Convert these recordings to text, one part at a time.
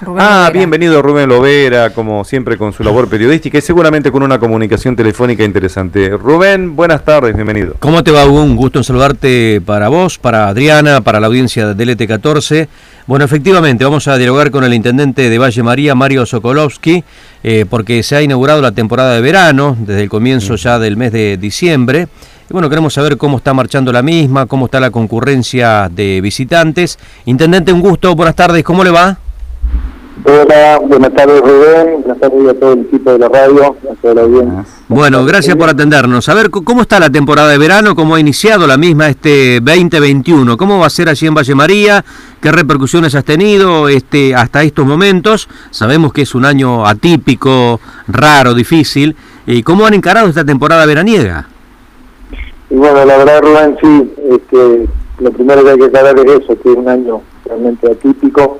Rubén Lovera. Bienvenido Rubén Lovera, como siempre con su labor periodística y seguramente con una comunicación telefónica interesante. Rubén, buenas tardes, bienvenido. ¿Cómo te va, Hugo? Un gusto en saludarte para vos, para Adriana, para la audiencia del ET14. Bueno, efectivamente, vamos a dialogar con el intendente de Valle María, Mario Sokolovsky, porque se ha inaugurado la temporada de verano, desde el comienzo ya del mes de diciembre. Y bueno, queremos saber cómo está marchando la misma, cómo está la concurrencia de visitantes. Intendente, un gusto, buenas tardes, ¿cómo le va? Hola, buenas tardes Rubén, buenas tardes a todo el equipo de la radio, a toda la audiencia. Bueno, gracias por atendernos. A ver, ¿cómo está la temporada de verano? ¿Cómo ha iniciado la misma este 2021? ¿Cómo va a ser allí en Valle María? ¿Qué repercusiones has tenido hasta estos momentos? Sabemos que es un año atípico, raro, difícil. ¿Cómo han encarado esta temporada veraniega? Y bueno, la verdad Rubén, sí, lo primero que hay que aclarar es eso, que es un año realmente atípico.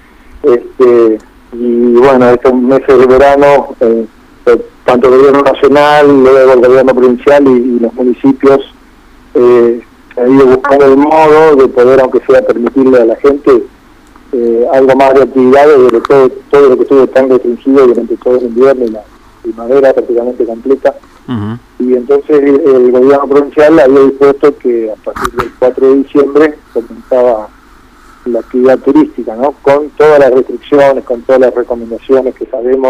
Y bueno, estos meses de verano, tanto el gobierno nacional, luego el gobierno provincial y los municipios han ido buscando el modo de poder, aunque sea, permitirle a la gente algo más de actividades, sobre todo lo que estuvo tan restringido durante todo el invierno y la primavera prácticamente completa. Uh-huh. Y entonces el gobierno provincial había dispuesto que a partir del 4 de diciembre comenzaba la actividad turística, ¿no? Con todas las restricciones, con todas las recomendaciones que sabemos,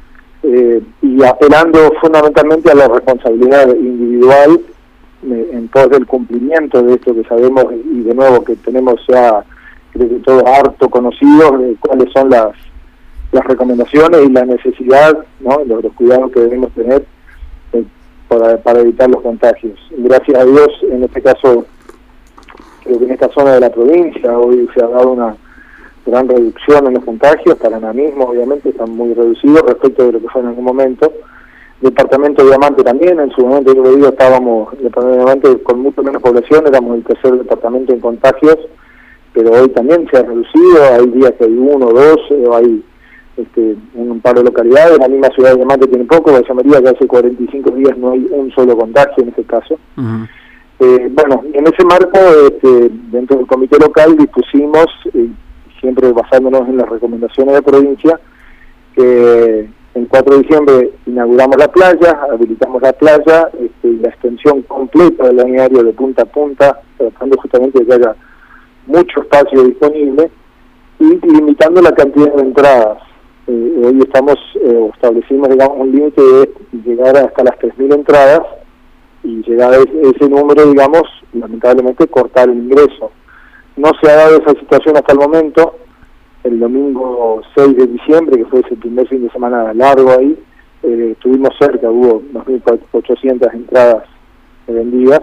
y apelando fundamentalmente a la responsabilidad individual en pos del cumplimiento de esto que sabemos, y de nuevo que tenemos ya, creo que todos harto conocidos de cuáles son las recomendaciones y la necesidad, ¿no? Los cuidados que debemos tener para evitar los contagios. Gracias a Dios, en este caso, creo que en esta zona de la provincia hoy se ha dado una gran reducción en los contagios. Paraná mismo, obviamente, están muy reducidos respecto de lo que fue en algún momento. Departamento de Diamante también, en su momento, yo lo digo, estábamos, el departamento de Diamante, con mucho menos población, éramos el tercer departamento en contagios, pero hoy también se ha reducido. Hay días que hay uno, dos, hay un par de localidades. La misma ciudad de Diamante tiene poco, Valle María, que hace 45 días no hay un solo contagio en este caso. Uh-huh. Bueno, en ese marco, dentro del comité local dispusimos, siempre basándonos en las recomendaciones de provincia, que el 4 de diciembre inauguramos la playa, habilitamos la playa, la extensión completa del balneario de punta a punta, tratando justamente de que haya mucho espacio disponible y limitando la cantidad de entradas. Hoy establecimos, digamos, un límite de llegar hasta las 3.000 entradas, y llegado a ese número, digamos, lamentablemente cortar el ingreso. No se ha dado esa situación hasta el momento. El domingo 6 de diciembre, que fue ese primer fin de semana largo ahí, estuvimos cerca, hubo 2.800 entradas vendidas,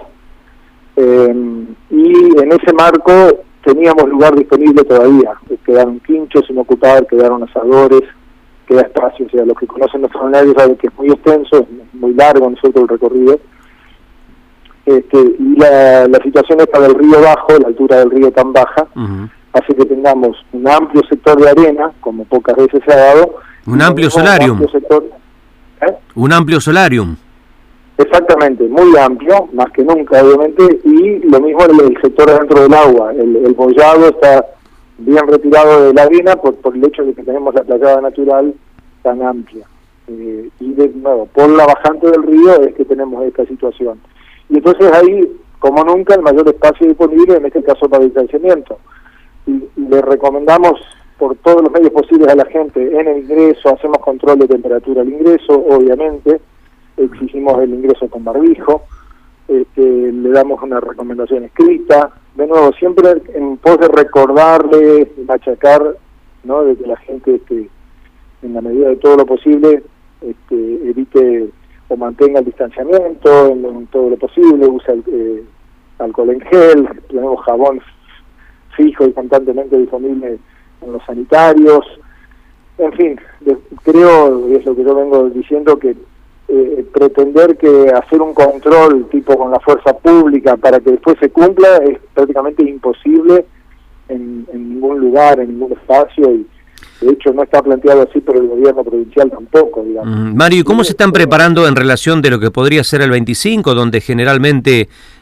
y en ese marco teníamos lugar disponible todavía. Quedaron quinchos sin ocupar, quedaron asadores, queda espacio. O sea, los que conocen los balnearios saben que es muy extenso, es muy largo nosotros el recorrido. Y la situación esta del río bajo, la altura del río tan baja, uh-huh, hace que tengamos un amplio sector de arena, como pocas veces se ha dado. Un amplio solarium. Un amplio solarium. Exactamente, muy amplio, más que nunca, obviamente, y lo mismo el sector dentro del agua. El bollado está bien retirado de la arena por el hecho de que tenemos la playada natural tan amplia. Y de nuevo, por la bajante del río es que tenemos esta situación. Y entonces ahí, como nunca, el mayor espacio disponible, en este caso para distanciamiento. Y le recomendamos por todos los medios posibles a la gente en el ingreso, hacemos control de temperatura al ingreso, obviamente, exigimos el ingreso con barbijo, le damos una recomendación escrita, de nuevo, siempre en pos de recordarle, machacar, ¿no?, de que la gente, en la medida de todo lo posible, evite o mantenga el distanciamiento en todo lo posible, usa alcohol en gel, tenemos jabón fijo y constantemente disponible en los sanitarios. En fin, creo, y es lo que yo vengo diciendo, que pretender que hacer un control tipo con la fuerza pública para que después se cumpla es prácticamente imposible en ningún lugar, en ningún espacio, y de hecho no está planteado así por el gobierno provincial tampoco, digamos. Mario, ¿y cómo se están preparando en relación de lo que podría ser el 25, donde generalmente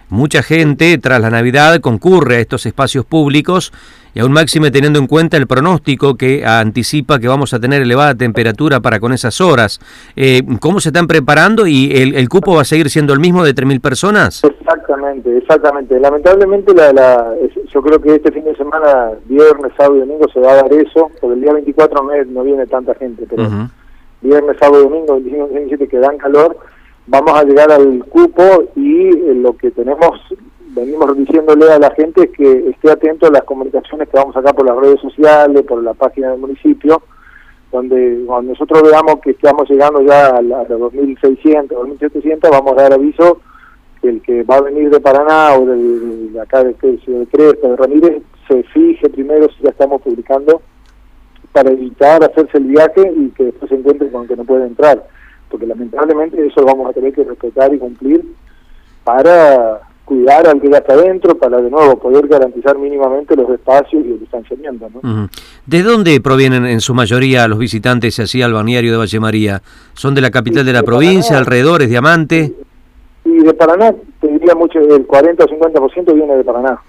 mucha gente tras la Navidad concurre a estos espacios públicos y aún máxime teniendo en cuenta el pronóstico que anticipa que vamos a tener elevada temperatura para con esas horas. ¿Cómo se están preparando y el cupo va a seguir siendo el mismo de 3.000 personas? Exactamente. Lamentablemente yo creo que este fin de semana, viernes, sábado y domingo se va a dar eso, porque el día 24 no viene tanta gente, pero viernes, sábado y domingo, 25 y 27 que dan calor, vamos a llegar al cupo y lo que venimos diciéndole a la gente es que esté atento a las comunicaciones que vamos a sacar por las redes sociales, por la página del municipio, donde cuando nosotros veamos que estamos llegando ya a los 2.600, 2.700, vamos a dar aviso que el que va a venir de Paraná o de acá de Cresta, de Ramírez, se fije primero si ya estamos publicando para evitar hacerse el viaje y que después se encuentre con que no puede entrar, porque lamentablemente eso lo vamos a tener que respetar y cumplir para cuidar al que ya está adentro, para de nuevo poder garantizar mínimamente los espacios y el distanciamiento, ¿no? ¿De dónde provienen en su mayoría los visitantes hacia el balneario de Valle María? ¿Son de la capital de la provincia, Paraná, alrededores, Diamante? Y de Paraná, te diría mucho, el 40 o 50% viene de Paraná.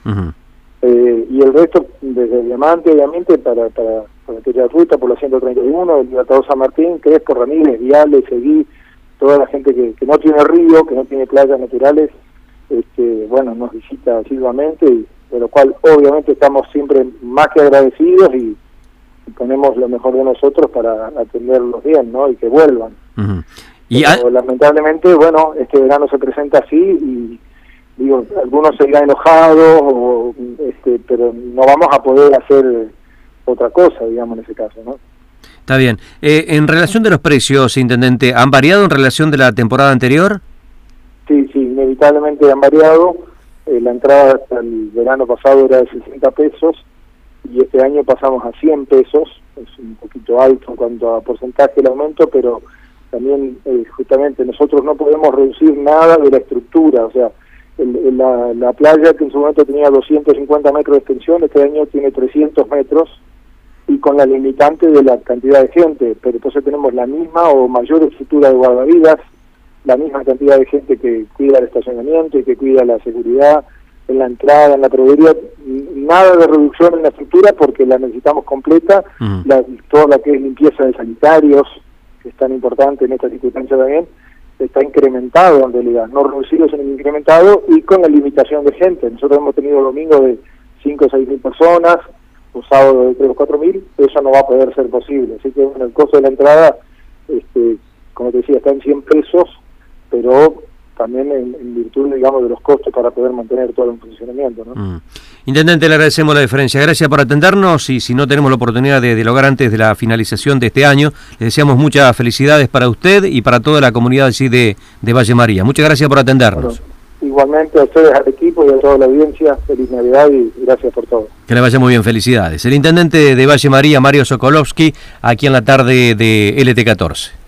Y el resto desde Diamante, obviamente, para aquella ruta por la 131, el Libertador San Martín, Crespo, Ramírez, Viales, Seguí, toda la gente que no tiene río, que no tiene playas naturales, bueno, nos visita asiduamente, de lo cual obviamente estamos siempre más que agradecidos y ponemos lo mejor de nosotros para atenderlos bien, ¿no? Y que vuelvan. Pero, lamentablemente, bueno, este verano se presenta así y digo, algunos se irán enojados, pero no vamos a poder hacer otra cosa, digamos, en ese caso, ¿no? Está bien. En relación de los precios, intendente, ¿han variado en relación de la temporada anterior? Sí, inevitablemente han variado. La entrada hasta el verano pasado era de 60 pesos y este año pasamos a 100 pesos. Es un poquito alto en cuanto a porcentaje el aumento, pero también justamente nosotros no podemos reducir nada de la estructura. O sea, la playa que en su momento tenía 250 metros de extensión, este año tiene 300 metros y con la limitante de la cantidad de gente, pero entonces tenemos la misma o mayor estructura de guardavidas, la misma cantidad de gente que cuida el estacionamiento y que cuida la seguridad en la entrada, en la proveeduría, nada de reducción en la estructura porque la necesitamos completa, toda la que es limpieza de sanitarios, que es tan importante en esta circunstancia también, está incrementado en realidad, no reducido sino incrementado y con la limitación de gente. Nosotros hemos tenido domingo de 5 o 6 mil personas, o sábado de 3 o 4 mil, eso no va a poder ser posible. Así que bueno, el costo de la entrada, como te decía, está en 100 pesos, pero también en virtud, digamos, de los costos para poder mantener todo el funcionamiento, ¿no? Intendente, le agradecemos la diferencia. Gracias por atendernos y si no tenemos la oportunidad de dialogar antes de la finalización de este año, le deseamos muchas felicidades para usted y para toda la comunidad así de Valle María. Muchas gracias por atendernos. Bueno, igualmente a ustedes, al equipo y a toda la audiencia, feliz Navidad y gracias por todo. Que le vaya muy bien, felicidades. El intendente de Valle María, Mario Sokolovsky, aquí en la tarde de LT14.